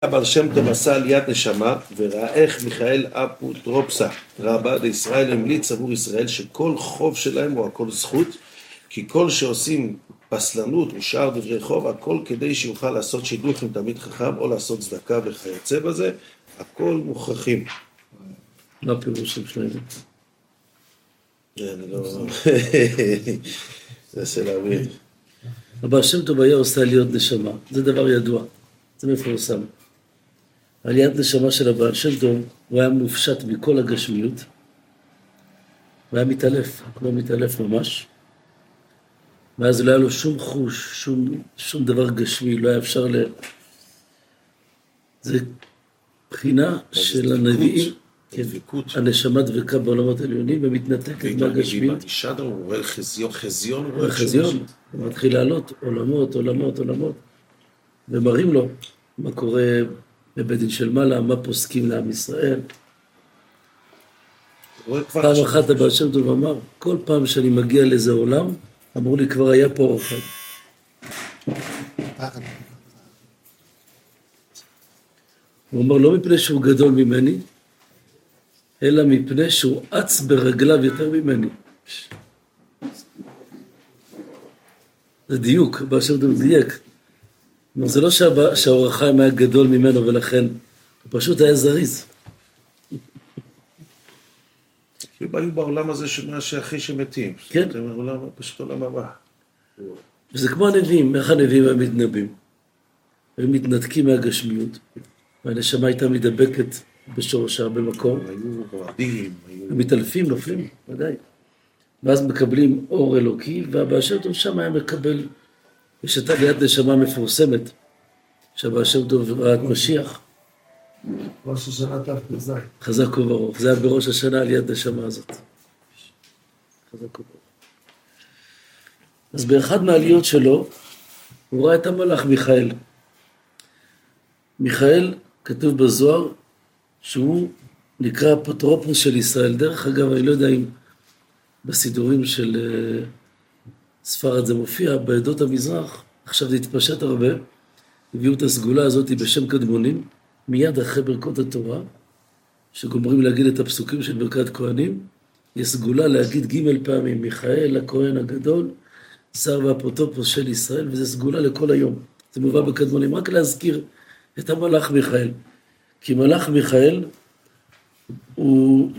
הבעל שם טוב עשה עליית נשמה וראה איך מיכאל אפוטרופסה רבה לישראל המליץ עבור ישראל שכל חוב שלהם הוא הכל זכות, כי כל שעושים פסלנות ושאר דברי חוב, הכל כדי שיוכל לעשות שידוך עם תלמיד חכם או לעשות צדקה וכיוצא בזה, הכל מוכרחים. מה הפירוש של שלהם? אני לא... זה של להבין. הבעל שם טוב היה עושה עליות נשמה, זה דבר ידוע, זה מפורסם. עליית נשמה של הבעל שם טוב, הוא היה מופשט מכל הגשמיות, הוא היה מתעלף, כמו מתעלף ממש, ואז לא היה לו שום חוש, שום דבר גשמי, לא היה אפשר זה בחינה של הנביאים, הנשמה דבקה בעולמות העליונים ומתנתקת מהגשמיות. הוא רואה חזיון, הוא מתחיל לעלות עולמות, ומראים לו מה קורה בבית דין של מעלה, מה פוסקים לעם ישראל. פעם אחת הבעל שם טוב אמר, כל פעם שאני מגיע לאיזה עולם, אמרו לי כבר היה פה אור אחד. הוא אומר, לא מפני שהוא גדול ממני, אלא מפני שהוא אץ ברגליו יותר ממני. זה דיוק, הבעל שם טוב דייק. זה לא שהאור החיים היה גדול ממנו ולכן, הוא פשוט היה זריז. היו בעולם הזה שאחרי שמתים. כן. פשוט עולם הבא. וזה כמו הנביאים, איך הנביאים הם מתנבאים? הם מתנתקים מהגשמיות, והנשמה הייתה מדבקת בשורשה במקום. היו רועדים. הם מתעלפים, נופלים, ודאי. ואז מקבלים אור אלוקי, והבעל שם טוב שם היה מקבל, יש את עליית נשמה מפורסמת, שהבעל שם טוב ראה את משיח. ראש השנה תפ"ז. חזק וברוך, זה היה בראש השנה עליית נשמה הזאת. חזק וברוך. אז באחד מהעליות שלו, הוא ראה את המלאך מיכאל. מיכאל, כתוב בזוהר, שהוא נקרא אפוטרופוס של ישראל. דרך אגב, אני לא יודע אם בסידורים של ספרד זה מופיע, בעדות המזרח, עכשיו זה התפשט הרבה, הביאו את הסגולה הזאת בשם קדמונים, מיד אחרי ברכות התורה, שגומרים להגיד את הפסוקים של ברכת כהנים, יש סגולה להגיד ג' פעמים, מיכאל הכהן הגדול, שר ואפוטרופוס של ישראל, וזה סגולה לכל היום. זה מובא בקדמונים, רק להזכיר את המלאך מיכאל. כי מלאך מיכאל, הוא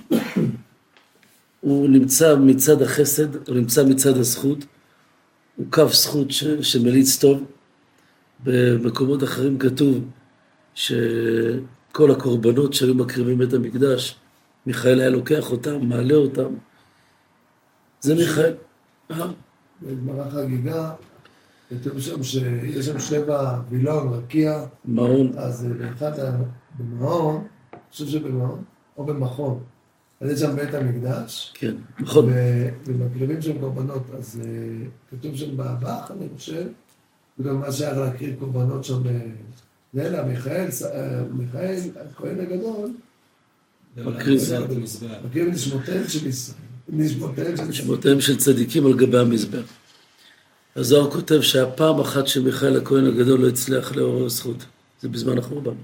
נמצא מצד החסד, הוא נמצא מצד הזכות, הוא קו זכות שמליץ טוב. במקומות אחרים כתוב שכל הקורבנות שהיו מקריבים בית המקדש, מיכאל היה לוקח אותם, מעלה אותם. זה מיכאל. בגמרא חגיגה, כתוב שם שיש שם 7 וילון, רקיע. מעון. אז במעון, אני חושב שבמעון, או במכון. אז יש שם בית המקדש. כן, נכון. ומקריבים שם קורבנות, אז כתוב שם באב"ח, אני חושב, וגם מה שהיה להקריב קורבנות שם, לילה, מיכאל, הכהן הגדול, מקריב נשמותיהם של צדיקים על גבי המזבח. הזוהר כותב שהפעם אחת שמיכאל הכהן הגדול לא הצליח לעורר זכות, זה בזמן החורבן.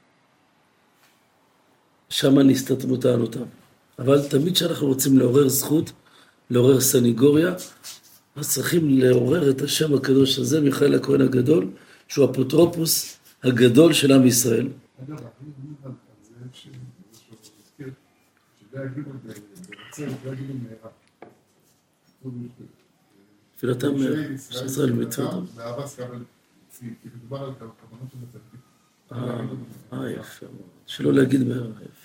שם נסתתמו טענותיו. אבל תמיד כשאנחנו רוצים לעורר זכות, לעורר סניגוריה, אז צריכים לעורר את השם הקדוש הזה, מיכאל הכהן הגדול, שהוא אפוטרופוס הגדול של עם ישראל. אגב, אני אומר על זה שמזכיר, שזה יגידו ברצל, זה יגידו מהרה. תפילתם שישראל מצוות. והאבס גם, כי מדובר על כוונות של מצלתי. יפה. שלא להגיד מהרה, יפה.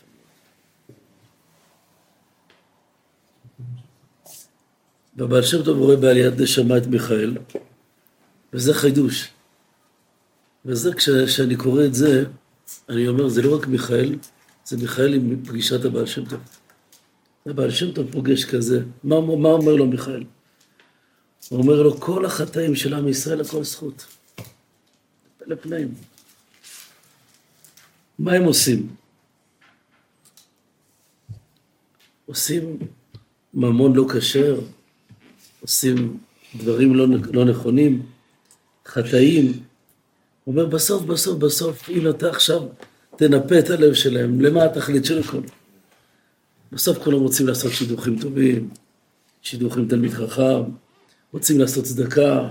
והבעל שם טוב רואה בעליית נשמה את מיכאל, וזה חידוש. וזה כשאני קורא את זה, אני אומר, זה לא רק מיכאל, זה מיכאל עם פגישת הבעל שם טוב. הבעל שם טוב פוגש כזה. מה אומר לו מיכאל? הוא אומר לו, כל החטאים של עם ישראל, הכל זכות. פלא פלאים. מה הם עושים? עושים ממון לא כשר, עושים דברים לא נכונים, חטאים, הוא אומר בסוף, אם אתה עכשיו תנפה את הלב שלהם, למה התכלית של הכל? בסוף כולם רוצים לעשות שידוכים טובים, שידוכים תלמיד חכם, רוצים לעשות צדקה,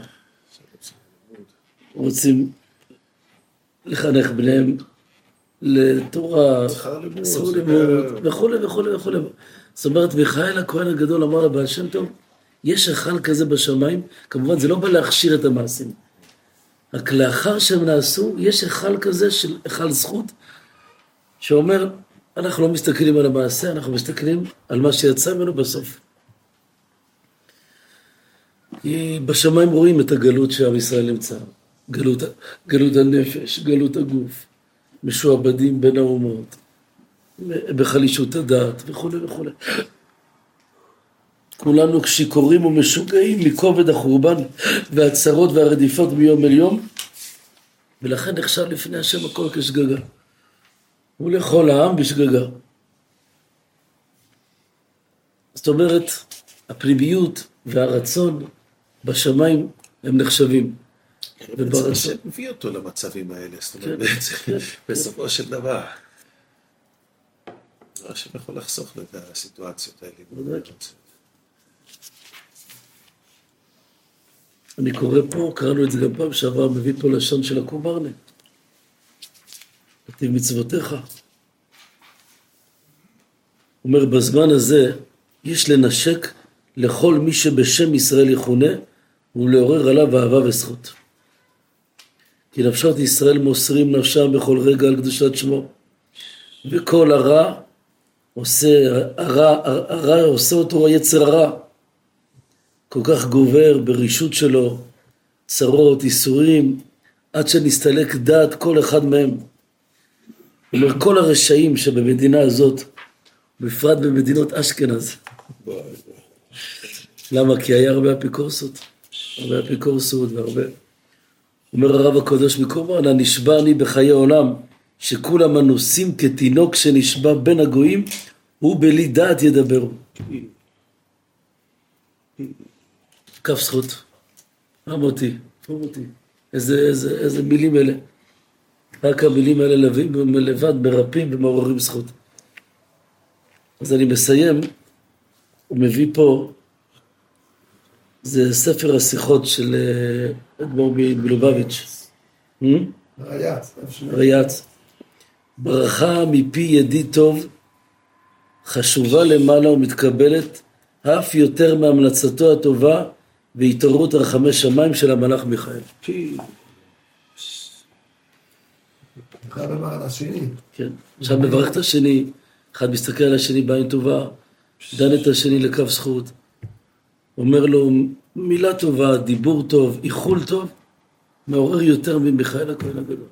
רוצים לחנך בניהם לתורה, שכר לימוד, וכו'. זאת אומרת, מיכאל הכהן הגדול אמר לבעל שם טוב, יש היכל כזה בשמיים, כמובן זה לא בא להכשיר את המעשים, רק לאחר שהם נעשו, יש היכל כזה של היכל זכות, שאומר, אנחנו לא מסתכלים על המעשה, אנחנו מסתכלים על מה שיצא ממנו בסוף. כי בשמיים רואים את הגלות שעם ישראל נמצא, גלות הנפש, גלות הגוף, משועבדים בין האומות, בחלישות הדעת וכו'. כולנו שיכורים ומשוגעים מכובד החורבן והצרות והרדיפות מיום אל יום, ולכן נחשב לפני השם הכל כשגגה. ולכל העם בשגגה. זאת אומרת, הפנימיות והרצון בשמיים הם נחשבים. וברצון מביא אותו למצבים האלה, זאת אומרת, בסופו של דבר. השם יכול לחסוך את הסיטואציות האלה. אני קורא פה, קראנו את זה גם פעם שעבר, מביא פה לשון של הקומרנה. כתיב מצוותיך. אומר, בזמן הזה יש לנשק לכל מי שבשם ישראל יכונה, ולעורר עליו אהבה וזכות. כי נפשות ישראל מוסרים נפשם בכל רגע על קדושת שמו, וכל הרע עושה אותו היצר הרע, כל כך גובר ברישות שלו, צרות, איסורים, עד שנסתלק דעת כל אחד מהם. אומר, כל הרשעים שבמדינה הזאת, בפרט במדינות אשכנז. למה? כי היה הרבה אפיקורסות והרבה. אומר הרב הקדוש מקומרנה, נשבע אני בחיי עולם, שכולם אנוסים כתינוק שנשבע בין הגויים, הוא בלי דעת ידברו. כף זכות. מותי. איזה מילים אלה. רק המילים האלה לבד מרפאים ומעוררים זכות. אז אני מסיים, הוא מביא פה, זה ספר השיחות של אדמו"ר מלובביץ'. רייץ. ברכה מפי ידיד טוב, חשובה למעלה ומתקבלת, אף יותר מהמלצתו הטובה, והתעוררות רחמי שמיים של המלאך מיכאל. אחד אמר על השני. כן, עכשיו מברך את השני, אחד מסתכל על השני בעין טובה, דן את השני לכף זכות, אומר לו מילה טובה, דיבור טוב, איחול טוב, מעורר יותר ממיכאל הכהן הגדול.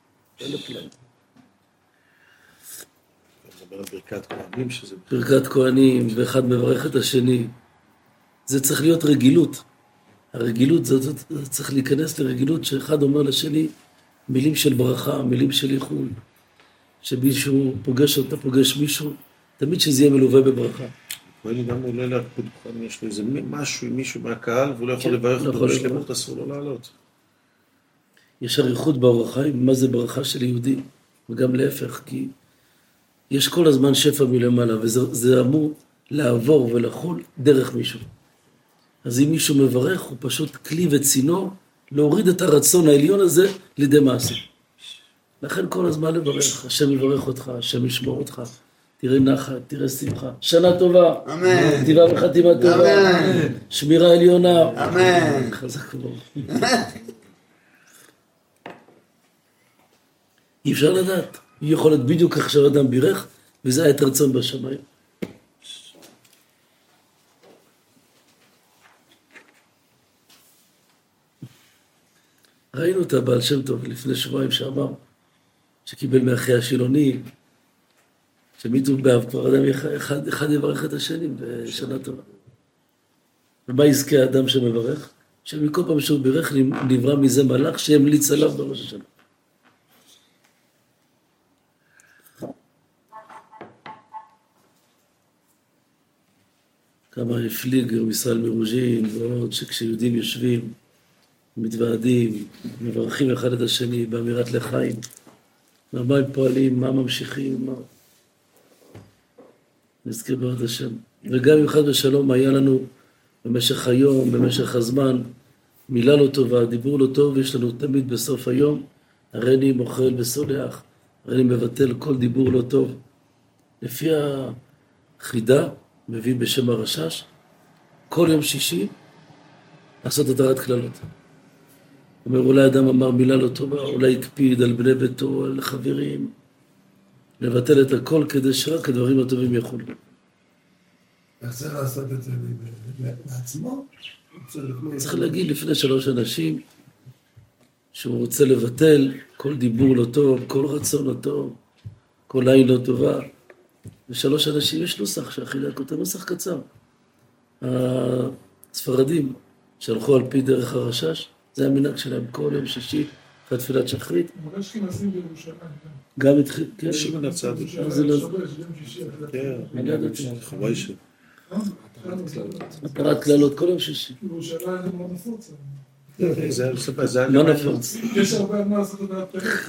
ברכת כהנים שזה... ברכת כהנים, ואחד מברך את השני. זה צריך להיות רגילות. הרגילות, זה צריך להיכנס לרגילות שאחד אומר לשני מילים של ברכה, מילים של איחול. שמישהו פוגש אותה, פוגש מישהו, תמיד שזה יהיה מלווה בברכה. כהנים גם עולה להקפוד כהנים, יש לו איזה משהו עם מישהו מהקהל, והוא לא יכול לברך אותו בשלמות, אסור לו לעלות. יש אריכות באורח חיים, מה זה ברכה של יהודי, וגם להפך, כי יש כל הזמן שפע מלמעלה, וזה אמור לעבור ולחול דרך מישהו. אז אם מישהו מברך, הוא פשוט כלי וצינור, להוריד את הרצון העליון הזה לידי מעשה. לכן כל הזמן לברך, השם יברך אותך, השם ישמור אותך, תראה נחת, תראה שמחה, שנה טובה, אמן, כתיבה וחתימה טובה, אמן, שמירה עליונה, אמן. חזק מאוד. אי אפשר לדעת, יכול להיות בדיוק איך שהאדם בירך, וזה היה את רצון בשמיים. ראינו את הבעל שם טוב לפני שבועיים שאמר, שקיבל מאחי השילוני, שמיתו באב, כבר אדם אחד יברך את השני בשנה טובה. ומה יזכה האדם שמברך? שמכל פעם שהוא בירך נברא מזה מלאך שהמליץ עליו בראש השנה. כמה הפליג עם ישראל מרוז'ין, ועוד שכשיהודים יושבים מתוועדים, מברכים אחד את השני באמירת לחיים, מה הם פועלים, מה ממשיכים, מה... נזכיר בעוד השם. וגם עם חד ושלום היה לנו במשך היום, במשך הזמן, מילה לא טובה, דיבור לא טוב, יש לנו תמיד בסוף היום, הריני מוחל וסולח, הריני מבטל כל דיבור לא טוב. לפי החידה, מביא בשם הרשש, כל יום שישי, לעשות התרת כללות. אומר, אולי אדם אמר מילה לא טובה, אולי הקפיד על בני ביתו, על חברים, לבטל את הכל כדי שרק הדברים הטובים יחולו. איך צריך לעשות את זה לעצמו? צריך להגיד לפני 3 אנשים שהוא רוצה לבטל כל דיבור לא טוב, כל רצון לא טוב, כל עין לא טובה. ו3 אנשים יש נוסח שהחידה כותב נוסח קצר. הספרדים שהלכו על פי דרך הרשש, זה המנהג שלהם כל יום שישי, אחרי תפילת שחרית. אבל יש כנסים בירושלים. גם התחיל, כן. יש מן הצד. זה לא... כן, חווישה. התרת כללות כל יום שישי. בירושלים זה מאוד נפוץ. זה לא נפוץ. יש הרבה מה לעשות לדעת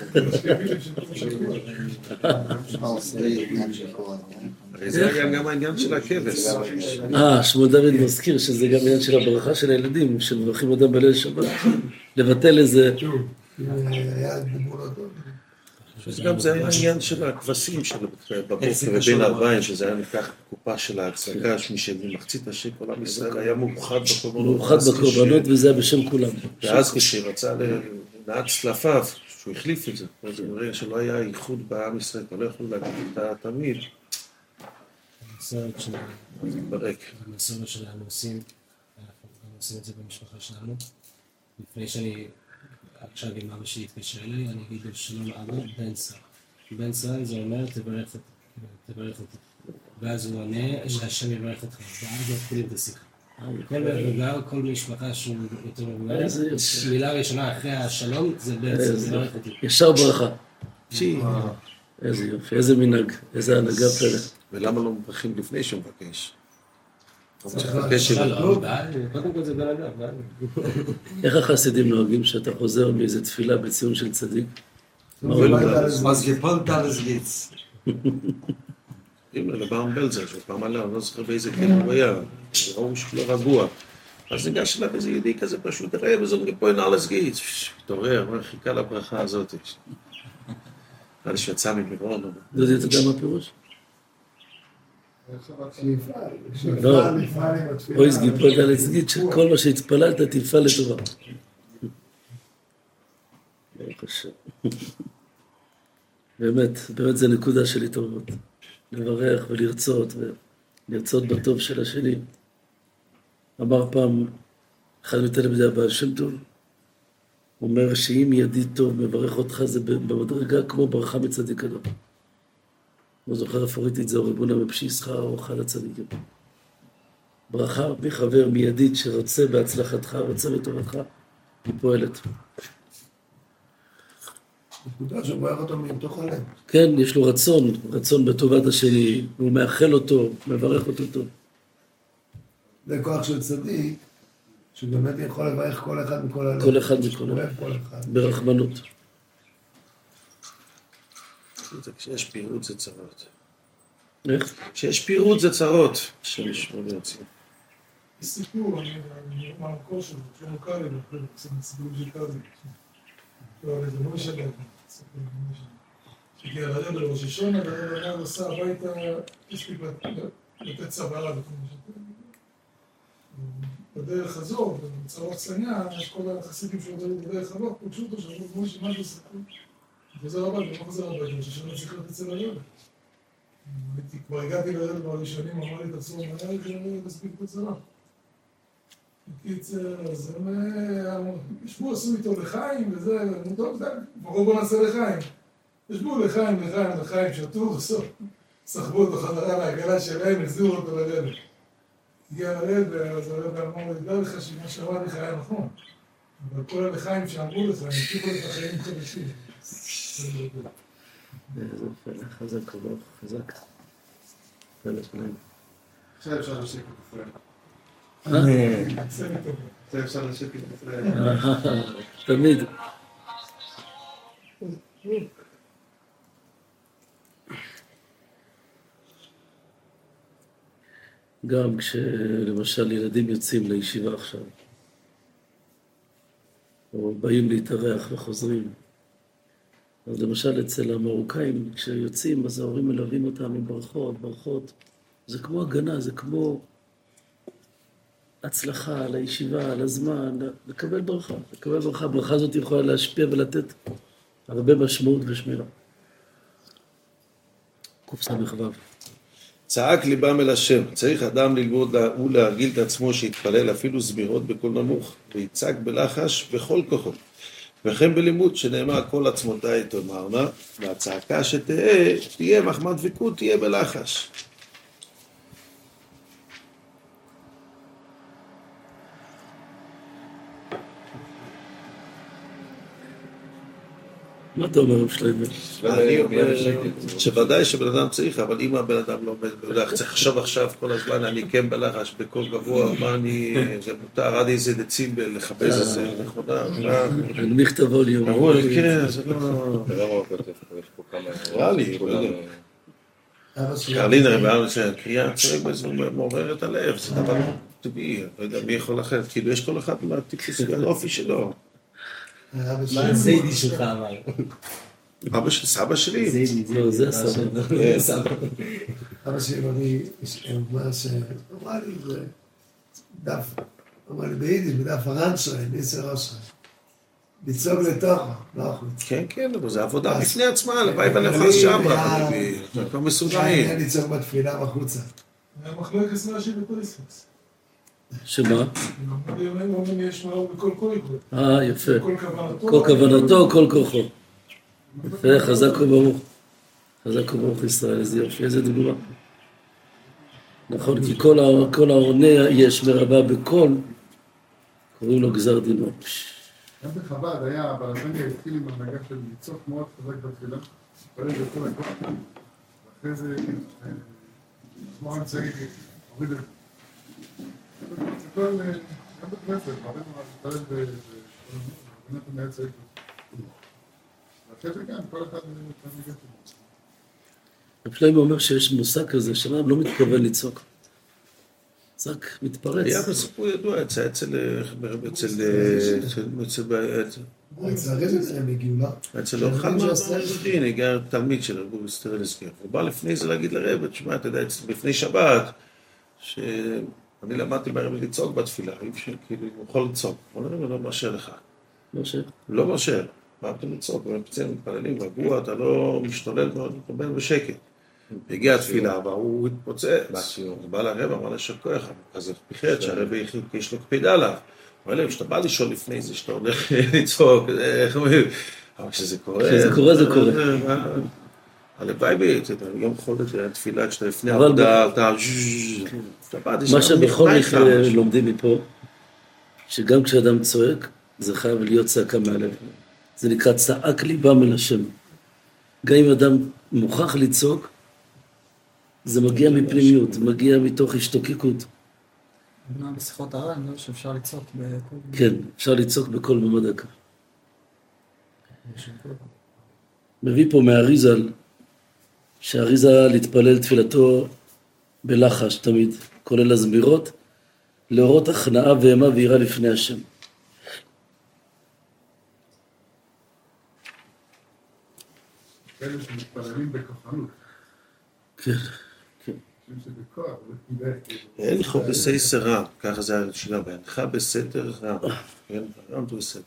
זה גם העניין של הכבש. שמואל דוד מזכיר שזה גם עניין של הברכה של הילדים, שמברכים אותם בליל שבת, לבטל איזה... היה דיבור לא טוב. גם זה היה העניין של הכבשים בבוקר ובין 40, שזה היה ניקח קופה של ההצגה, שמחצית השקל, כל עם ישראל היה מאוחד בקורבנות. מאוחד בקורבנות, וזה היה בשם כולם. ואז כשרצה לנעד צלפיו, שהוא החליף את זה, אז הוא מראה שלא היה ייחוד בעם ישראל, אתה לא יכול להגיד אותה תמיד. המסורת שלנו, ברק. המסורת שלנו עושים, אנחנו גם עושים את זה במשפחה שלנו. לפני שאני, עכשיו אם אבא שלי יתקשר אליי, אני אגיד לו שלום אבא, בן שר. בן שר זה אומר תברך אותי. ואז הוא עונה שהשם יברך אותך, ואז מתחילים את השיחה. כל מבוגר, כל משפחה שהוא יותר מבוגר, מילה ראשונה אחרי השלום זה בן שר, זה יברך אותי. ישר ברכה. איזה יופי, איזה מנהג, איזה הנהגה פלא. ולמה לא מברכים לפני שהוא מבקש? קודם כל זה בלגה. איך החסידים נוהגים שאתה חוזר מאיזה תפילה בציון של צדיק? אז גפולת לסגיץ. אם לבעם בלזר, שהוא פעם עלה, אני לא זוכר באיזה כן הוא היה, ראו שהוא לא רגוע. אז ניגש אליו איזה יהודי כזה פשוט, ראה וזאת פה הנה לסגיץ. תעורר, חיכה לברכה הזאת. נראה לי שיצא ממירון. דודי, אתה יודע מה הפירוש? לא, או הסגיפות על הסגיד שכל מה שהתפללת תפעל לטובה. ברוך השם. באמת זה נקודה של התעוררות. לברך ולרצות, ולרצות בטוב של השני. אמר פעם, אחד מתלמידי הבעל שם טוב, אומר שאם ידיד טוב מברך אותך זה במדרגה כמו ברכה מצדיק אדם. הוא זוכר אפוריתית זה רבונה מפשיסחה או אחד הצדיקים. ברכה מחבר מיידית שרוצה בהצלחתך, רוצה בטובתך, היא פועלת. נקודה שברך אותו מתוך הלב. כן, יש לו רצון בטובת השני, הוא מאחל אותו, מברך אותו טוב. זה כוח של צדיק, שבאמת יכול לברך כל אחד מכל הלב. כל אחד מכל הלב. ברחמנות. כשיש פירוט זה צרות. איך? כשיש פירוט זה צרות. שמשמעו להוציא. יש סיפור, אני מהמקור שלו, שמוכר לי, סיפור של קרבי. זה לא משנה, שהגיע לרב לראש השונה, והרב עשה הביתה, הספיק לתת צברה, בדרך הזו, בצרות צניה, יש כל החסידים שעובדים בדרך הלוך, פוגשו אותו שאומרים כמו שמה זה סיפור. חוזר הביתה, לא חוזר הביתה, ראש השונה צריך להיות אצל הרב. כבר הגעתי לרב בראשונים, אמר לי תעשו מהר, להספיק את הצרה. בקיצר, אז הם ישבו, עשו איתו לחיים, וזה, טוב, בואו נעשה לחיים. ישבו לחיים, שתו, סחבו אותו חזרה לעגלה שלהם, החזירו אותו לרב. הגיע לרב, אז הרב אמר, ידע לך שמה שאמר לך היה נכון. אבל כל הלחיים שאמרו לך, הם המשיכו לך חיים חדשים. זה פלא, חזק כבוד, חזק. פלא פלא. עכשיו אפשר להמשיך כפרק. זה אפשר לשקט. תמיד. גם כשלמשל ילדים יוצאים לישיבה עכשיו, או באים להתארח וחוזרים, אז למשל אצל המרוקאים, כשיוצאים, אז ההורים מלווים אותם עם ברכות. זה כמו הגנה, זה כמו הצלחה לישיבה, לזמן, לקבל ברכה. הברכה הזאת יכולה להשפיע ולתת הרבה משמעות ושמירה. קופסה מחבב. צעק ליבם אל השם, צריך אדם ללמוד ולהרגיל את עצמו שיתפלל אפילו זמירות בקול נמוך, ויצעק בלחש בכל כוחו. וכן בלימוד שנאמר כל עצמותיי תאמרנה, והצעקה שתהיה מחמת דבקות תהיה בלחש. מה אתה אומר, שלמה? אני אומר שוודאי שבן אדם צריך, אבל אם הבן אדם לא עומד, צריך לחשוב עכשיו כל הזמן, אני כן בלחש בקול גבוה, מה אני, זה מותר עד איזה דציבל לחפש את זה, נכונה, נגמיך את הווליום. כן, זה לא... נראה לי, לא יודע. קרלין, קריאה צועק בזה, מעוררת הלב, זה דבר טבעי, לא יודע מי יכול אחרת, כאילו יש כל אחד מהטיפוס האופי שלו. מה הזיידי שלך אמר? אבא של סבא שלי? לא, זה הסבא. אבא שלי אמר שאמר לי, זה דף, אמר לי ביידיש, בדף הרנשריין, 10 ראשריין. לצעוק לתוכו, לא החוץ. כן, אבל זה עבודה בפני עצמה, הלוואי ונאכל שם, זה כבר מסודרים. אני לצעוק בתפילה בחוצה. היה מחלוקת סמאשי בפריסקס. שמה? אומרים יש מאור בכל קול. יפה. כל כל כוונתו, כל כוחו. יפה, חזק וברוך. חזק וברוך ישראל, איזה יופי, איזה דוגמה. נכון, כי כל העונה יש מרבה בכל, קוראים לו גזר דינו. גם בחב"ד היה, הבלזניה התחיל עם הנהגה של לצעוק מאוד חזק בתפילה, פועל בכל הכוח, ואחרי זה, כמו אמצעי, הוריד את זה. גם בכנסת, הרבה מאוד מתפלל בבנת המייצג. ואחרי זה גם, כל אחד מתנהגת שלו. רב שלמה אומר שיש מושג כזה, שאדם לא מתכוון לצעוק. רק מתפרץ. היה בסיפור ידוע, אצל אחד מהמרדים, הגיע תלמיד של רבי סטרלסקי. הוא בא לפני זה להגיד לרב, תשמע, אתה יודע, לפני שבת, שאני למדתי מהרב לצעוק בתפילה, כאילו, הוא יכול לצעוק. הוא אומר, לא מרשה לך. לא מרשה. מה אתה לצעוק? הם מתפללים רגוע, אתה לא משתולל מאוד, מתקבל בשקט. הגיעה התפילה, והוא התפוצץ. הוא בא לרב, אמר לשם כוח, אז זה פיחד שהרב יש לו קפיד עליו. הוא אומר, כשאתה בא לשאול לפני זה, שאתה הולך לצעוק, איך אומרים? אבל כשזה קורה... כשזה קורה, זה קורה. הלוואי בעצם, יום חולת תפילה, כשאתה לפני עבודה, אתה... מה שבכל מקרה לומדים מפה, שגם כשאדם צועק, זה חייב להיות צעקה מהלב. זה נקרא צעק ליבם אל השם. גם אם אדם מוכרח לצעוק, זה מגיע מפנימיות, מגיע מתוך השתוקקות. בשיחות הר"ן, לא שאפשר לצעוק בכל... כן, אפשר לצעוק בכל ממדקה. מביא פה מהאריזל, שהאריזל להתפלל תפילתו בלחש תמיד, כולל הזמירות, להורות הכנעה ואימה ויראה לפני השם. כאלה שמתפללים בכוחנות. כן, כן. שבכוח, זה כדאי. אין לך בסייסר רע, ככה זה השאלה, ואינך בסתר רע. כן, רם זה בסתר.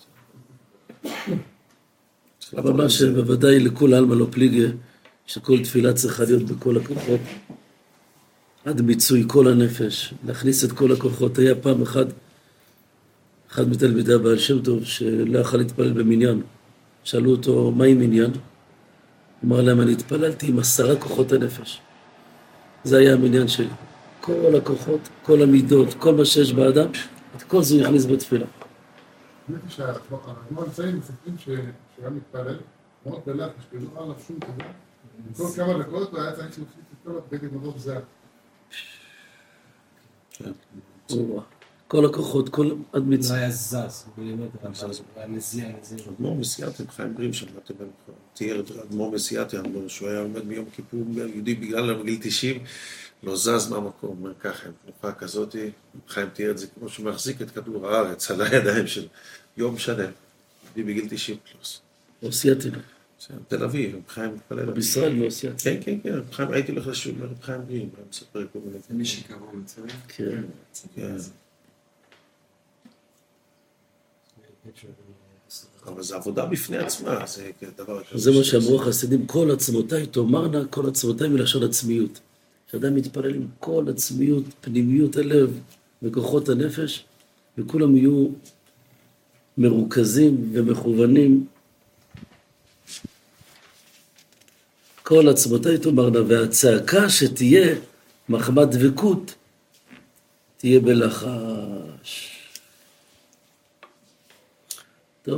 אבל מה שבוודאי לכל אלמה לא פליגה, שכל תפילה צריכה להיות בכל הכוחות, עד מיצוי כל הנפש, להכניס את כל הכוחות. היה פעם אחד מתלמידי הבעל שם טוב, שלא יכול להתפלל במניין. שאלו אותו, מה עם מניין? אמר להם, אני התפללתי עם 10 כוחות הנפש. זה היה המניין שלי. כל הכוחות, כל המידות, כל מה שיש באדם, את כל זה הוא יכניס בתפילה. האמת היא שהאדמו"ר נמצאים מספרים שהיה מתפלל, מאוד בלחש, ולא עליו שום דבר. כל כמה דקות הוא היה צריך להוסיף את כל הבגד מרוב זהב. כן. כל הכוחות, כל עד לא מצווה. היה זז, מילימטר, אבל היה מזיע. אדמו"ר מסייעתא, חיים בריאים שם, תיאר את אדמו"ר מסייעתא, שהוא היה עומד מיום כיפור, יהודי בגלל בגיל 90, לא זז מהמקום, אומר ככה, תנופה כזאת, חיים תיאר את זה כמו שהוא מחזיק את כדור הארץ על הידיים של יום שלם, יהודי בגיל 90 פלוס. אוסייתינו. תל אביב, חיים מתפלל. בישראל מאוסייתינו. כן, חיים, הייתי הולך לשיעור, חיים בריאים, הוא מספר כל מיני. זה מי שקראו מצוין. כן. כן. אבל זה עבודה בפני עצמה, זה דבר כזה. זה מה שאמרו החסידים, כל עצמותיי תאמרנה, כל עצמותיי מלשון עצמיות. שאדם מתפלל עם כל עצמיות, פנימיות הלב וכוחות הנפש, וכולם יהיו מרוכזים ומכוונים. כל עצמותיי תאמרנה, והצעקה שתהיה מחמת דבקות, תהיה בלחש. טוב.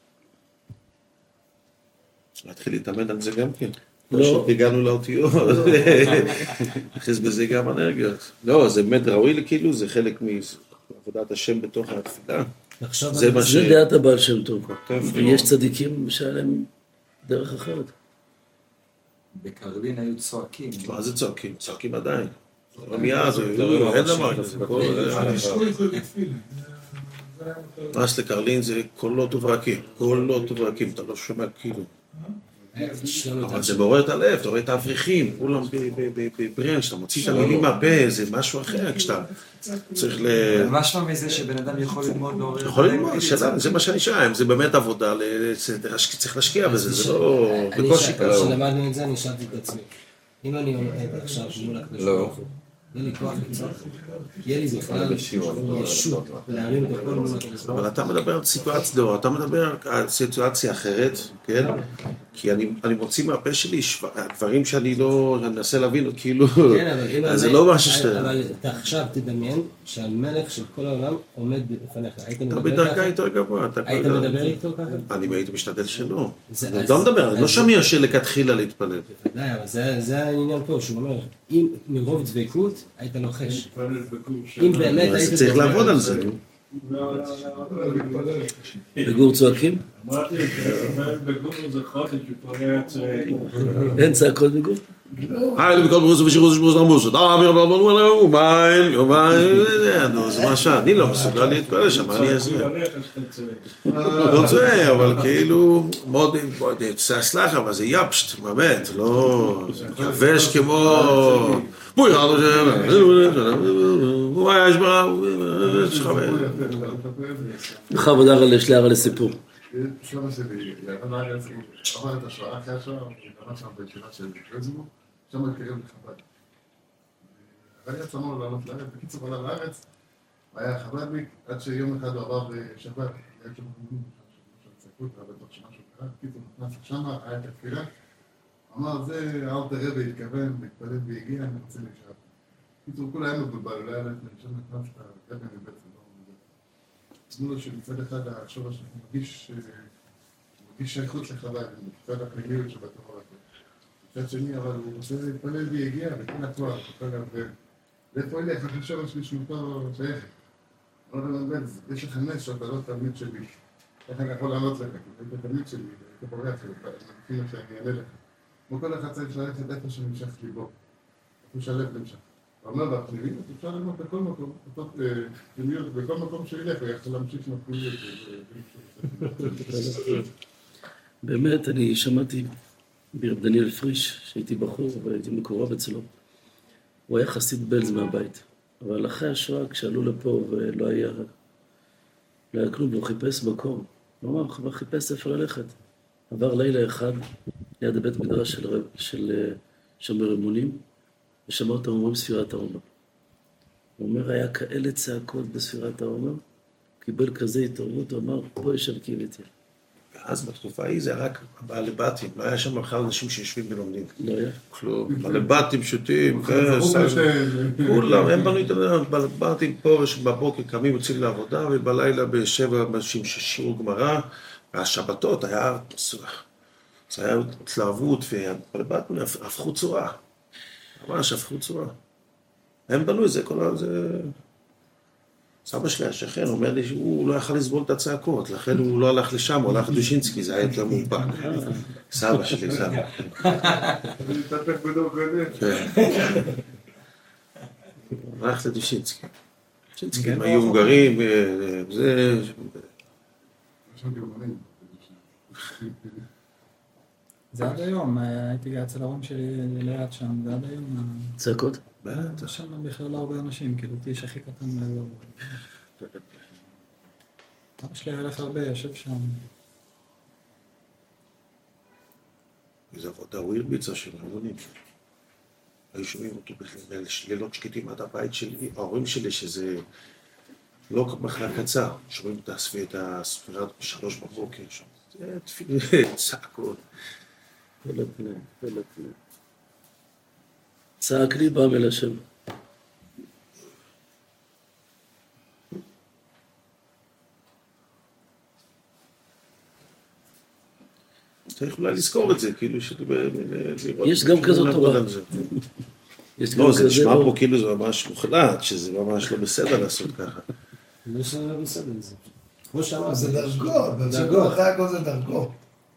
להתחיל להתאמן על זה גם כן. לא. הגענו לאותיות. נכניס בזה גם אנרגיות. לא, זה באמת ראוי כאילו, זה חלק מעבודת השם בתוך התפילה. זה מה זה דעת הבעל שם טוב. כותב, ויש צדיקים שהיה להם דרך אחרת. בקרלין היו צועקים. מה זה צועקים? צועקים עדיין. רמייה, זה אין דבר כזה. נס לקרלין זה קולות וברקים. קולות וברקים, אתה לא שומע כאילו. אבל זה מעורר את הלב, אתה רואה את האבריכים, כולם בברן, שאתה מוציא את המילים מהפה, זה משהו אחר, כשאתה צריך משמע מזה שבן אדם יכול ללמוד לעורר. יכול ללמוד, זה מה שאני שואל, זה באמת עבודה, צריך להשקיע בזה, זה לא בקושי כזה. כשלמדנו את זה, אני שאלתי את עצמי. אם אני עומד עכשיו מול הקדוש ברוך הוא, יהיה לי כוח לצעוק, יהיה לי בכלל ישות להרים את הכל מול הקדוש ברוך הוא. אבל אתה מדבר על סיטואציה, לא, אתה מדבר על סיטואציה אחרת, כן? כי אני מוציא מהפה שלי דברים שאני לא, אני מנסה להבין, כאילו, זה לא משהו שאתה... אבל אתה עכשיו תדמיין שהמלך של כל העולם עומד בפניך. אתה בדרגה יותר גבוה. היית מדבר איתו ככה? אני הייתי משתדל שלא. אני לא מדבר, אני לא שמיר שלכתחילה להתפלל. בוודאי, אבל זה העניין פה, שהוא אומר, אם מרוב דבקות היית לוחש. אם באמת היית... צריך לעבוד על זה. בגור צועקים? אמרתי, בגור זה חודש, ופה היה צועק. אין צעקות בגור? היי, בכל ברוסו ושירוס ושבוס נרמוסו. זה מה שאני לא מסוגל להתפלל שם, אני אעשה. לא צועק, אבל כאילו, מאוד, סלח, אבל זה יפשט, באמת, לא... כבש כמו... בואי, יש בה... לך עבודה יש להראה לסיפור. סבא שלי, ירד לארץ, הוא עבר את השואה אחרי השואה, הוא גמר שם בישיבה של פרזבורג, שם התקרב לחב"ד. אבל יצא אמור לעלות לארץ, בקיצור עלה לארץ, הוא היה חב"דניק, עד שיום אחד הוא עבר בשבת, היה שם חב"דניק, שם צעקות, היה בטוח שמשהו קרה, בקיצור נכנס שם, היה את התפילה, אמר, זה האלטר רבי התכוון, מתפלל והגיע, אני רוצה להישאר. בקיצור, כולה היה מבולבל, אולי היה שם נכנס את הרבי מבית סדום. תנו לו שמצד אחד השורש מרגיש שייכות לחב"ד, מצד הפנימיות שבתוכו הזה. מצד שני, אבל הוא רוצה להתפלל והגיע, וכן התואר, ואיפה ילך, איך השורש לשמותו שייכת. לא ללמד, יש לך נס שאתה לא תלמיד שלי. איך אני יכול לענות לך, כי אתה תלמיד שלי, אתה בורח, לפי מה שאני אענה לך. כמו כל אחד צריך ללכת איפה שנמשך ליבו, איפה שהלב נמשך. הוא אומר, בפנימיות אפשר ללמוד בכל מקום, בכל מקום שילך, הוא יכול להמשיך מהפנימיות. באמת, אני שמעתי ברב דניאל פריש, שהייתי בחור והייתי מקורב אצלו. הוא היה חסיד בלז מהבית, אבל אחרי השואה, כשעלו לפה ולא היה כלום, הוא חיפש מקום. הוא אמר, הוא חיפש איפה ללכת. עבר לילה אחד ליד הבית מדרש של שומר אמונים, ושמע אותם אומרים ספירת העומר. הוא אומר, היה כאלה צעקות בספירת העומר, קיבל כזה התעוררות, הוא אמר, פה יש אלוקים איתי. ואז בתקופה ההיא זה רק בעלי בתים, לא היה שם בכלל אנשים שיושבים ולומדים. לא היה. כלום, בעלי בתים שוטים, כולם, הם בנו איתנו, בעלי בתים פה, בבוקר קמים יוצאים לעבודה, ובלילה בשבע אנשים ששיעור גמרא, והשבתות היה, זה היה התלהבות, ובעלי בתים הפכו צורה. ממש הפכו צורה. הם בנו את זה, כל זה סבא שלי השכן אומר לי שהוא לא יכל לסבול את הצעקות, לכן הוא לא הלך לשם, הוא הלך לדושינסקי, זה היה יותר מאופק. סבא שלי, סבא. אני מתפתח בדור קודם. כן. הלך לדושינסקי. דושינסקי, הם היו הונגרים, זה... עכשיו גרמנים. זה עד היום, הייתי אצל ההורים שלי ליד שם, זה עד היום. צעקות? שם בכלל לא הרבה אנשים, כאילו, אותי יש הכי קטן מהאזור. אבא שלי הולך הרבה, יושב שם. איזה עבודה, הוא הרביצה של המונים. היו שומעים אותו בלילות שקטים עד הבית שלי, ההורים שלי שזה לא בכלל קצר, שומעים את הספירת ב3 בבוקר שם. זה תפילה, צעקות. צעק לי בא אל השם. צריך אולי לזכור את זה, כאילו יש גם כזאת תורה. לא, זה נשמע פה כאילו זה ממש מוחלט, שזה ממש לא בסדר לעשות ככה. לא שזה בסדר זה. כמו זה שאמרת. דרגות, אחרי הכל זה דרגות.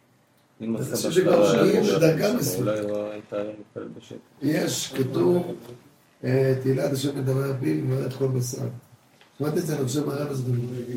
יש, כתוב, תהילת השם מדבר בי ומראה את כל בשר. שמעתי את זה, אני חושב מהרב הזה.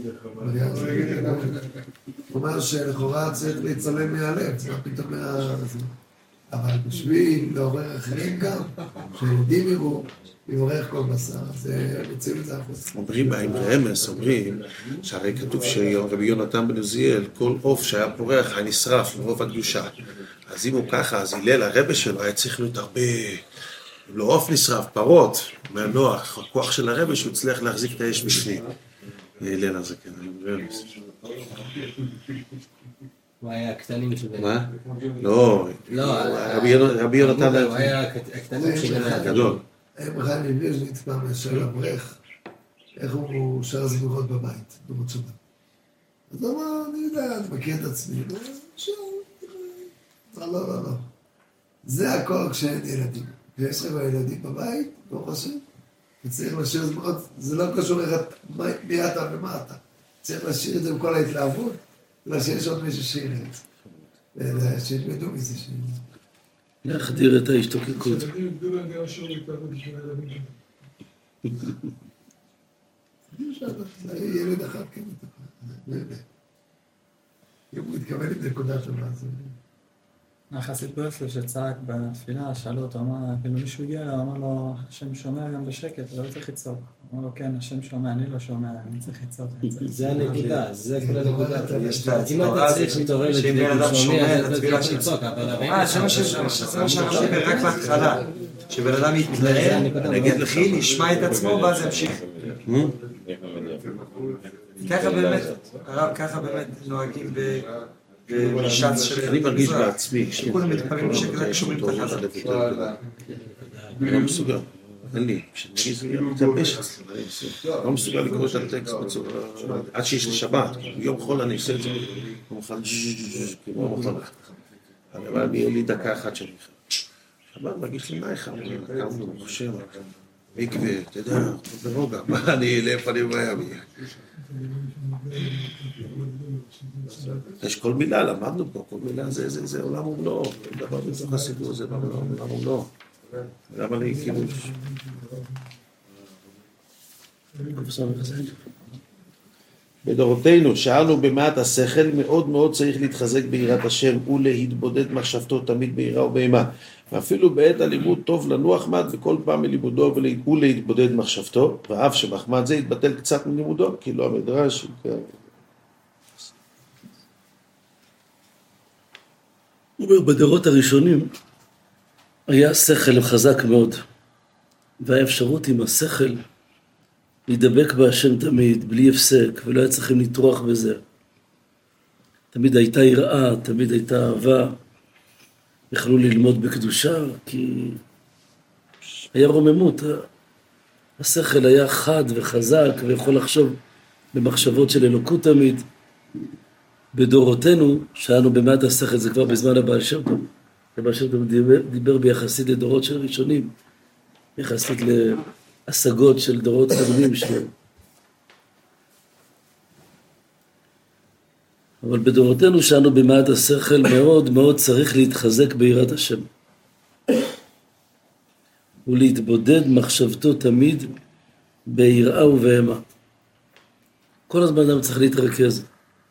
הוא אומר שלכאורה צריך להצלם מהלב, צריך פתאום אבל בשביל לעורר אחרים גם, שילדים יראו, יעורר כל בשר, אז מציעים את זה החוץ. אומרים בהם רמז, אומרים שהרי כתוב שרבי יונתן בן עוזיאל, כל עוף שהיה פורח היה נשרף מרוב הקדושה. אז אם הוא ככה, אז הלל הרבה שלו היה צריך להיות הרבה, לא עוף נשרף, פרות, מהנוח, הכוח של הרבה שהוא הצליח להחזיק את האש בפנים. הלל הזה, כן, רמז. הוא היה הקטנים של... מה? לא, רבי יונתן... הוא היה הקטנים של... הגדול. חיים מוויז'ניץ פעם שואל אברך, איך הוא שר זמירות בבית, במות שבת. אז הוא אמר, אני יודע, אני מכיר את עצמי, לא. זה הכל כשאין ילדים. ויש לך ילדים בבית, ברוך השם, וצריך לשיר זמירות, זה לא קשור מי אתה ומה אתה. צריך לשיר את זה עם כל ההתלהבות, אלא שיש עוד מישהו שיר את זה. שילמדו מזה שיר. להחדיר את ההשתוקקות. שילדים יגדו להם גם שיעור להתלהבות בשביל הילדים שלהם. ילד אחד כן, אם הוא מתכוון עם נקודה טובה, זה... החסיד ברסלב שצעק בתפילה, שאלו אותו, אמר, כאילו מישהו הגיע, אמר לו, השם שומע גם בשקט, לא צריך לצעוק. אמר לו, כן, השם שומע, אני לא שומע, אני צריך לצעוק. זה הנקודה, זה כל הנקודה. אם אתה צריך להתעורר שאם בן אדם שומע את לתפילה התפילה לצעוק, זה מה שאמרתי רק בהתחלה, שבן אדם יתלהם, יתחיל, ישמע את עצמו, ואז ימשיך. ככה באמת, הרב, ככה באמת נוהגים בש"ס של... אני מרגיש בעצמי, שכולם מתפעלים שכזה שומעים את החזק. לא מסוגל, אין לי, כשנגיד זה מתלבש אצלי, לא מסוגל לקרוא את הטקסט בצורה, עד שיש לי שבת, יום חול אני עושה את זה, יום חול, כמו מוכן, אבל אני אין לי דקה אחת שאני שבת מרגיש לי נייך, קמנו, חושב, מקווה, אתה יודע, ברוגע, מה אני אלף, אני אומר, יש כל מילה, למדנו פה, כל מילה זה עולם ומלואו, דבר בתוך הסיפור הזה, עולם ומלואו. למה לי כאילו... בדורותינו, שאלנו במעט השכל, מאוד מאוד צריך להתחזק ביראת השם ולהתבודד מחשבתו תמיד ביראה ובאימה. ואפילו בעת הלימוד טוב לנוח מעט וכל פעם מלימודו ולהתבודד מחשבתו, ואף שמחמד זה יתבטל קצת מלימודו, כי לא המדרש... הוא אומר, בדורות הראשונים היה שכל חזק מאוד, והיה אפשרות עם השכל להידבק בהשם תמיד, בלי הפסק, ולא היה צריכים לטרוח בזה. תמיד הייתה יראה, תמיד הייתה אהבה, יכלו ללמוד בקדושה, כי היה רוממות. השכל היה חד וחזק, ויכול לחשוב במחשבות של אלוקות תמיד. בדורותינו, שאנו במעט השכל, זה כבר בזמן הבעל שם טוב. הבעל שם טוב דיבר ביחסית לדורות של ראשונים, יחסית להשגות של דורות קודמים שלהם. אבל בדורותינו שאנו במעט השכל מאוד מאוד צריך להתחזק ביראת השם. ולהתבודד מחשבתו תמיד ביראה ובהמה. כל הזמן אדם צריך להתרכז.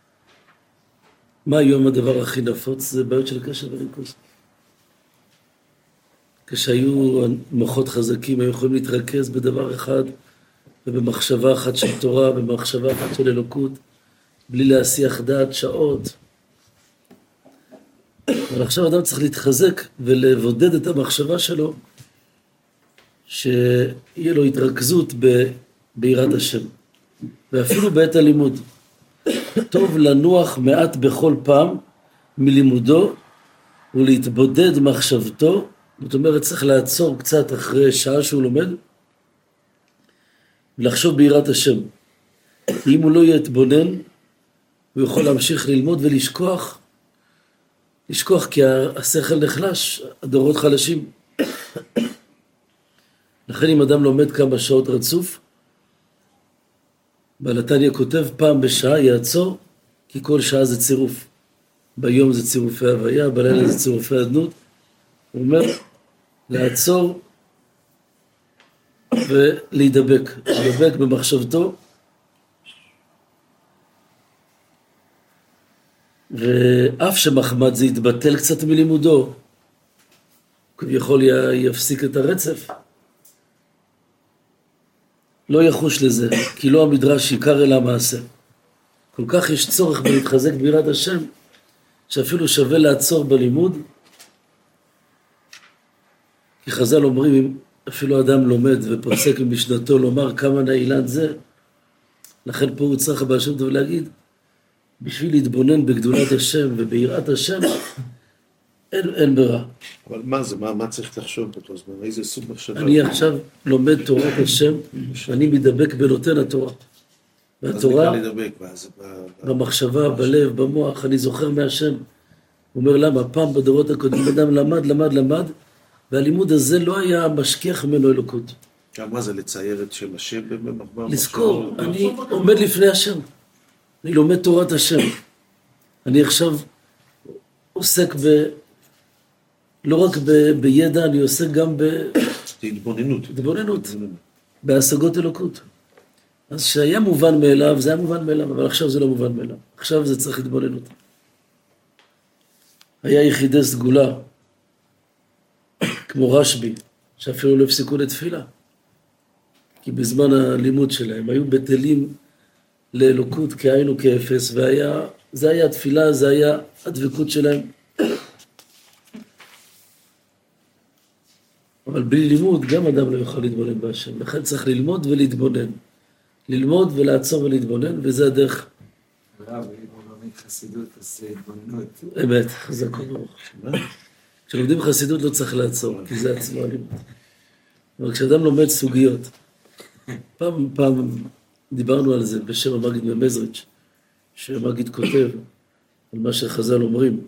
מה היום הדבר הכי נפוץ? זה בעיות של קשב וריכוז. כשהיו מוחות חזקים, היו יכולים להתרכז בדבר אחד, ובמחשבה אחת של תורה, במחשבה אחת של אלוקות, בלי להסיח דעת שעות. אבל עכשיו אדם צריך להתחזק ולבודד את המחשבה שלו, שיהיה לו התרכזות ביראת השם. ואפילו בעת הלימוד. טוב לנוח מעט בכל פעם מלימודו ולהתבודד מחשבתו. זאת אומרת, צריך לעצור קצת אחרי שעה שהוא לומד ולחשוב ביראת השם. אם הוא לא יתבונן, הוא יכול להמשיך ללמוד ולשכוח. לשכוח כי השכל נחלש, הדורות חלשים. לכן אם אדם לומד כמה שעות רצוף, בעל התניא כותב פעם בשעה יעצור, כי כל שעה זה צירוף. ביום זה צירופי הוויה, בלילה זה צירופי אדנות. הוא אומר, לעצור ולהידבק. להידבק במחשבתו. ואף שמחמד זה יתבטל קצת מלימודו, כביכול יפסיק את הרצף. לא יחוש לזה, כי לא המדרש עיקר אלא המעשה. כל כך יש צורך בלהתחזק ביראת השם, שאפילו שווה לעצור בלימוד. כי חז"ל אומרים, אם אפילו אדם לומד ופוסק במשנתו לומר כמה נעילת זה, לכן פה הוא צריך הבעל שם טוב להגיד, בשביל להתבונן בגדולת השם וביראת השם, אין ברירה. אבל מה זה? מה צריך לחשוב באותו זמן? איזה סוג מחשבה? אני עכשיו לומד תורת השם, אני מדבק בנותן התורה. והתורה, במחשבה, בלב, במוח, אני זוכר מהשם. הוא אומר למה? פעם בדורות הקודמים אדם למד, והלימוד הזה לא היה משכיח ממנו אלוקות. מה זה לצייר את שם השם? לזכור, אני עומד לפני השם. אני לומד תורת השם. אני עכשיו עוסק לא רק בידע, אני עוסק גם בהתבוננות, בהשגות אלוקות. אז שהיה מובן מאליו, זה היה מובן מאליו, אבל עכשיו זה לא מובן מאליו. עכשיו זה צריך התבוננות. היה יחידי סגולה, כמו רשב"י, שאפילו לא הפסיקו לתפילה. כי בזמן הלימוד שלהם היו בטלים לאלוקות כעין וכאפס, זה היה התפילה, זה היה הדבקות שלהם. אבל בלי לימוד גם אדם לא יכול להתבונן בהשם. לכן צריך ללמוד ולהתבונן. ללמוד ולעצור ולהתבונן, וזה הדרך. רב, אם הוא לומד חסידות, אז התבוננות. אמת, חזק וברוך. כשלומדים חסידות לא צריך לעצור, כי זה עצמו הלימוד. אבל כשאדם לומד סוגיות, פעם דיברנו על זה בשם המגיד ממזריץ', שהמגיד כותב על מה שחז"ל אומרים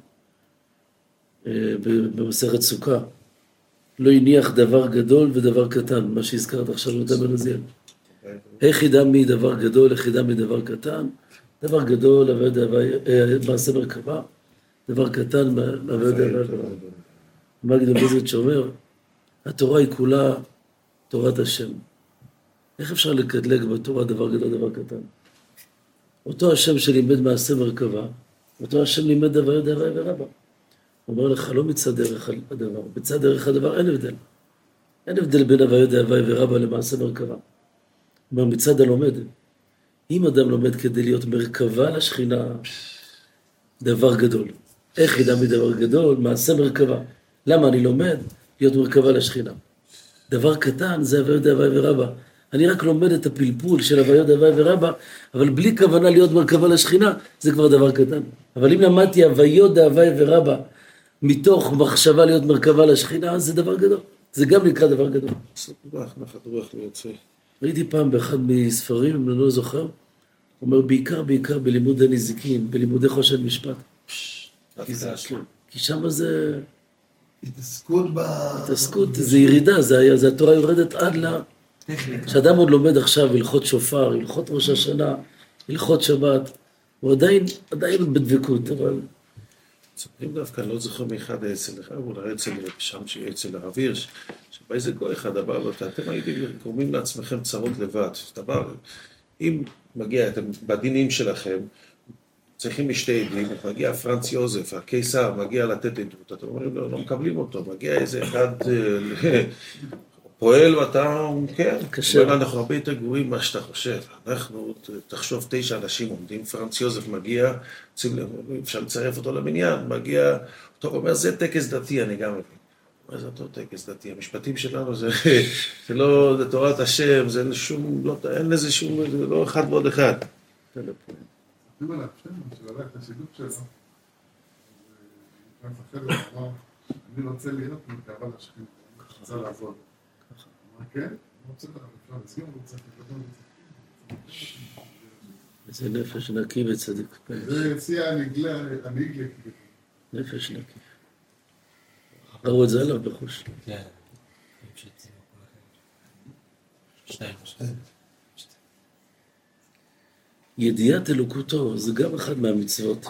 במסכת סוכה, לא הניח דבר גדול ודבר קטן, מה שהזכרת עכשיו נותן בנזיר. איך ידע מי דבר גדול, איך ידע מי דבר קטן? דבר גדול, מעשה מרכבה, דבר קטן, המגיד ממזריץ' שאומר, התורה היא כולה תורת השם. איך אפשר לקטלג בתורה דבר גדול, דבר קטן? אותו השם שלימד מעשה מרכבה, אותו השם לימד דבר ורבה. הוא אומר לך, לא מצד דרך הדבר, בצד דרך הדבר אין הבדל. אין הבדל בין הוויה דהווי ורבה למעשה מרכבה. הוא אומר, מצד הלומד, אם אדם לומד כדי להיות מרכבה לשכינה, דבר גדול. איך ידע מדבר גדול? מעשה מרכבה. למה אני לומד? להיות מרכבה לשכינה. דבר קטן זה הוויה דהווי ורבה. אני רק לומד את הפלפול של הוויה דהווי ורבה, אבל בלי כוונה להיות מרכבה לשכינה, זה כבר דבר קטן. אבל אם למדתי הוויה דהווי ורבה, מתוך מחשבה להיות מרכבה לשכינה, זה דבר גדול. זה גם נקרא דבר גדול. ראיתי פעם באחד מספרים, אם אני לא זוכר, הוא אומר, בעיקר בלימוד הנזיקין, בלימודי חושן משפט. כי שם זה... התעסקות, זה ירידה, זה התורה יורדת עד לה... כשאדם עוד לומד עכשיו הלכות שופר, הלכות ראש השנה, הלכות שבת, הוא עדיין בדבקות, אבל... אם דווקא אני לא זוכר מאחד אצל לך, אולי אצל הרב הירש, שבא איזה גוי אחד אמר לו, אתם הייתם גורמים לעצמכם צרות לבד. אם מגיע, אתם בדינים שלכם, צריכים משתי עדים, מגיע פרנץ יוזף, הקיסר, מגיע לתת עדות, אתם אומרים לו, לא מקבלים אותו, מגיע איזה אחד פועל ואתה, כן, אנחנו הרבה יותר גרועים מה שאתה חושב, אנחנו, תחשוב 9 אנשים עומדים, פרנץ יוזף מגיע, אפשר לצרף אותו למניין, מגיע, טוב, אומר, זה טקס דתי, אני גם מבין. מה זה אותו טקס דתי? המשפטים שלנו זה לא, זה תורת השם, זה אין לזה שום, זה לא אחד ועוד אחד. אני אומר לה, כשהוא הלך את השידוך שלו, הוא מפחד לו, אמר, אני רוצה להיות מתקרב לשכנים, אני רוצה לעבוד. אמר, כן? אני רוצה לסגור, אני רוצה לקדם את זה. איזה נפש נקי וצדיק. זה שיא הנגלה. נפש נקי. ראו את זה עליו בחוש. כן. ידיעת אלוקותו זה גם אחד מהמצוות.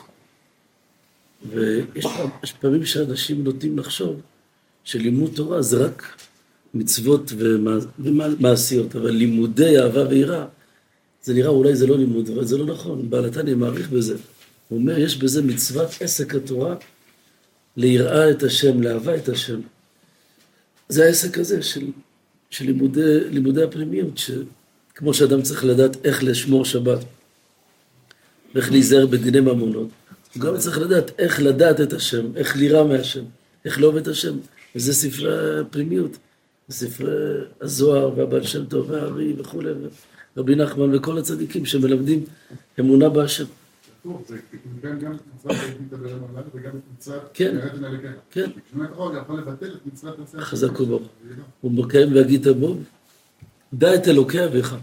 ויש פעמים שאנשים נוטים לחשוב שלימוד תורה זה רק מצוות ומעשיות, אבל לימודי אהבה ויראה, זה נראה אולי זה לא לימוד, אבל זה לא נכון. בעל התניא מעריך בזה. הוא אומר, יש בזה מצוות עסק התורה, ליראה את השם, לאהבה את השם. זה העסק הזה של לימודי הפנימיות, כמו שאדם צריך לדעת איך לשמור שבת, ואיך להיזהר בדיני ממונות, הוא גם צריך לדעת איך לדעת את השם, איך ליראה מהשם, איך לאהוב את השם. וזה ספרי הפנימיות, זה ספרי הזוהר והבעל שם טוב והארי וכו' רבי נחמן וכל הצדיקים שמלמדים אמונה בהשם. זה גם את מצוות להתדבר עם העולם וגם את מצוות יראת מלכך. כן. כשמת רוב יכול לבטל את מצוות עשה. חזק וברוך. הוא מקיים והגיד בו, דע את אלוקי אביך.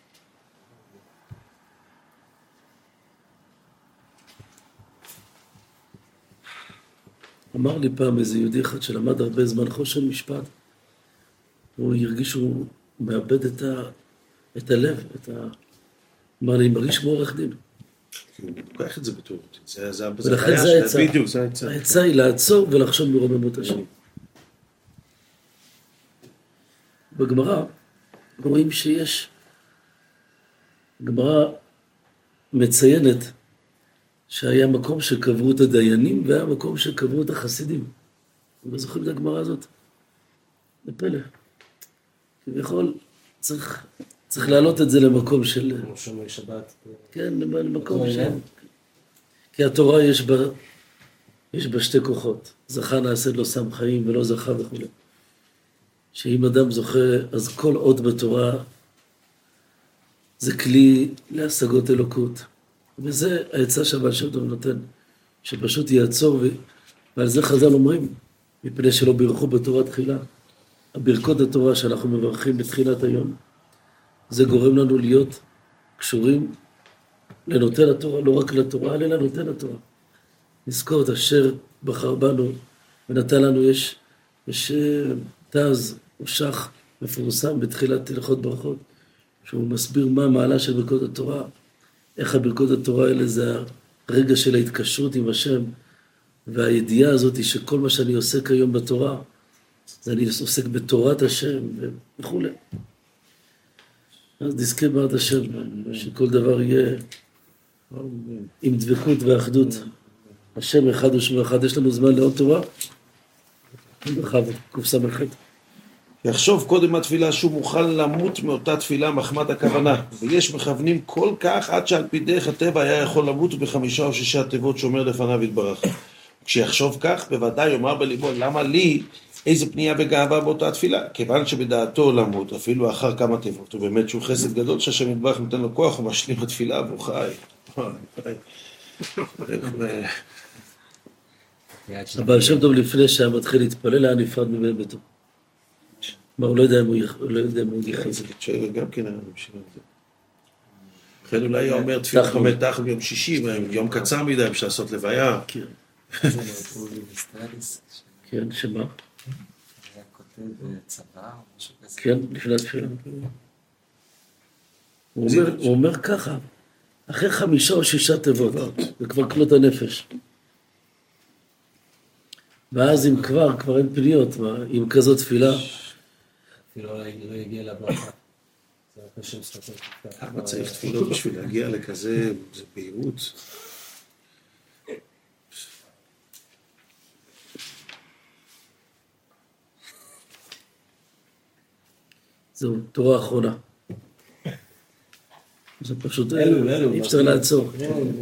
אמר לי פעם איזה יהודי אחד שלמד הרבה זמן חושן משפט, הוא הרגיש שהוא מאבד את הלב, אמר לי, מרגיש כמו עורך דין. הוא לוקח את זה בתור, ולכן זה העצה. בדיוק, זה העצה. העצה היא לעצור ולחשוב מרוממות השם. בגמרא רואים שיש, הגמרא מציינת שהיה מקום שקברו את הדיינים והיה מקום שקברו את החסידים. אתם זוכרים את הגמרא הזאת? זה פלא. כביכול צריך להעלות את זה למקום של... כמו שומרי שבת. כן, למקום של... כי התורה יש בה שתי כוחות. זכה נעשה לו שם חיים ולא זכה וכו'. שאם אדם זוכה, אז כל אות בתורה זה כלי להשגות אלוקות. וזה העצה שהבעל שם טוב נותן, שפשוט יעצור, ועל זה חז"ל אומרים, מפני שלא בירכו בתורה תחילה. הברכות התורה שאנחנו מברכים בתחילת היום, זה גורם לנו להיות קשורים לנותן התורה, לא רק לתורה, אלא לנותן התורה. נזכור את אשר בחר בנו ונתן לנו, יש תז או שח מפורסם בתחילת הלכות ברכות, שהוא מסביר מה המעלה של ברכות התורה, איך הברכות התורה האלה זה הרגע של ההתקשרות עם השם, והידיעה הזאת היא שכל מה שאני עוסק היום בתורה, זה אני עוסק בתורת השם וכו'. אז נזכה בעד השם, שכל דבר יהיה עם דבקות ואחדות. השם אחד ושמו אחד, יש לנו זמן לעוד תורה? בכבוד, קס"ח. יחשוב קודם התפילה שהוא מוכן למות מאותה תפילה מחמת הכוונה, ויש מכוונים כל כך עד שעל פי דרך הטבע היה יכול למות ב5 או 6 תיבות שאומר לפניו יתברך. כשיחשוב כך, בוודאי יאמר בליבו, למה לי איזה פנייה וגאווה באותה תפילה? כיוון שבדעתו למות, אפילו אחר כמה תיבות, ובאמת שהוא חסד גדול שהשם יתברך נותן לו כוח ומשלים התפילה והוא חי. הבעל שם טוב לפני שהיה מתחיל להתפלל, היה נפרד מבן ביתו. מה, הוא לא יודע אם הוא יחז. גם כן היה בשביל זה. לכן אולי היה אומר תפילה חמתך ביום שישי, יום קצר מדי, אפשר לעשות לוויה. כן, שמה? היה כותב צבא או משהו כזה. כן, לפני התפילה. הוא אומר ככה, אחרי 5 או 6 תיבות, זה כבר כלות הנפש. ואז אם כבר אין פניות, עם כזאת תפילה. אפילו לא יגיע לברכה. זה רק השם ספטות. למה צריך תפילות בשביל להגיע לכזה, זה בהירות? זו תורה אחרונה. זה פשוט, אי אפשר לעצור.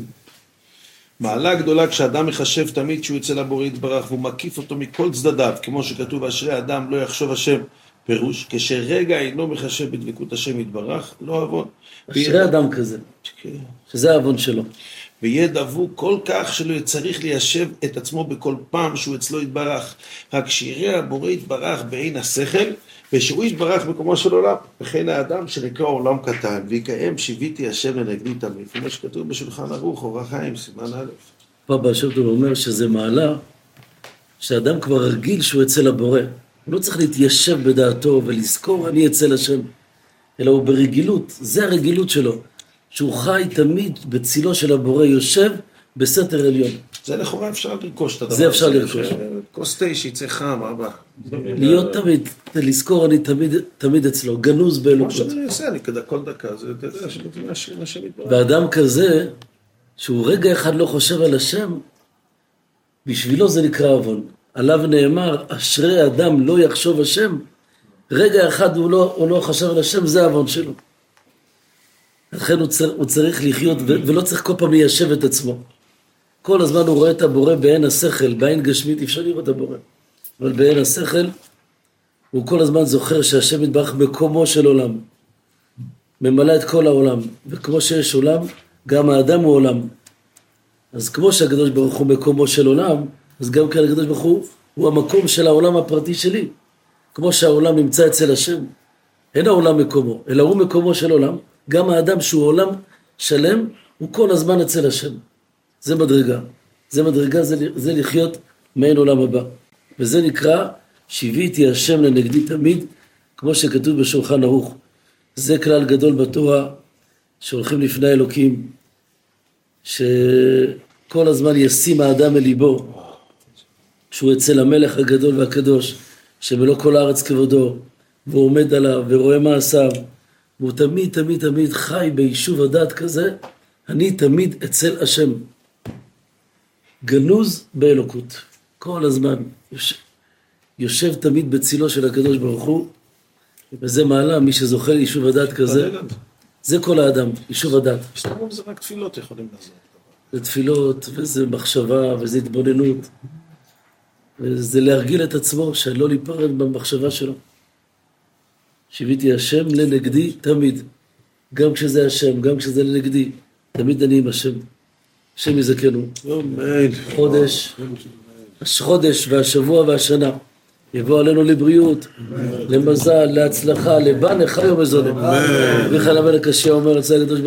מעלה גדולה כשאדם מחשב תמיד שהוא יצא לבורא יתברך והוא מקיף אותו מכל צדדיו, כמו שכתוב אשרי אדם לא יחשוב השם, פירוש, כשרגע אינו מחשב בדבקות השם יתברך, לא עוון. אשרי אדם כזה, שזה העוון שלו. ויהיה דבוק כל כך שלא צריך ליישב את עצמו בכל פעם שהוא אצלו יתברך, רק שיראה הבורא יתברך בעין השכל, ושהוא יתברך מקומו של עולם, וכן האדם שנקרא עולם קטן, ויקיים שיביתי השם לנגדי תמיד, כמו שכתוב בשולחן ערוך, אור החיים, סימן א'. פה בעל שם טוב אומר שזה מעלה, שאדם כבר רגיל שהוא אצל הבורא, הוא לא צריך להתיישב בדעתו ולזכור אני אצל השם, אלא הוא ברגילות, זה הרגילות שלו, שהוא חי תמיד בצילו של הבורא, יושב בסתר עליון. זה לכאורה אפשר לרכוש את הדבר. זה אפשר לרכוש. כוס תה שיצא חם, אבא. להיות תמיד, לזכור אני תמיד אצלו, גנוז באלוקות. כמו שאני עושה, אני כל דקה, זה אתה יודע, השם יתברך. ואדם כזה, שהוא רגע אחד לא חושב על השם, בשבילו זה נקרא עוון. עליו נאמר, אשרי אדם לא יחשוב השם, רגע אחד הוא לא חשב על השם, זה העוון שלו. לכן הוא צריך לחיות, ולא צריך כל פעם ליישב את עצמו. כל הזמן הוא רואה את הבורא בעין השכל, בעין גשמית, אפשר לראות את הבורא. אבל בעין השכל, הוא כל הזמן זוכר שהשם יתברך מקומו של עולם. ממלא את כל העולם. וכמו שיש עולם, גם האדם הוא עולם. אז כמו שהקדוש ברוך הוא מקומו של עולם, אז גם כאן הקדוש ברוך הוא המקום של העולם הפרטי שלי. כמו שהעולם נמצא אצל השם. אין העולם מקומו, אלא הוא מקומו של עולם. גם האדם שהוא עולם שלם, הוא כל הזמן אצל השם. זה מדרגה. זה מדרגה, זה לחיות מעין עולם הבא. וזה נקרא, שיביתי השם לנגדי תמיד, כמו שכתוב בשולחן ערוך. זה כלל גדול בתורה, שהולכים לפני אלוקים, שכל הזמן ישים האדם אל ליבו, שהוא אצל המלך הגדול והקדוש, שמלוא כל הארץ כבודו, והוא עומד עליו ורואה מעשיו, והוא תמיד תמיד תמיד חי ביישוב הדעת כזה, אני תמיד אצל השם. גנוז באלוקות. כל הזמן יושב תמיד בצילו של הקדוש ברוך הוא, וזה מעלה מי שזוכה ליישוב הדעת כזה. זה כל האדם, יישוב הדעת. משתמם זה רק תפילות יכולים לעזור. זה תפילות, וזה מחשבה, וזה התבוננות. וזה להרגיל את עצמו, שלא להיפרד במחשבה שלו. שיביתי השם לנגדי תמיד. גם כשזה השם, גם כשזה לנגדי. תמיד אני עם השם. השם יזכנו. חודש והשבוע והשנה. יבוא עלינו לבריאות, למזל, להצלחה, לבן, לחי ומזונה. וכן המלך השם אומר,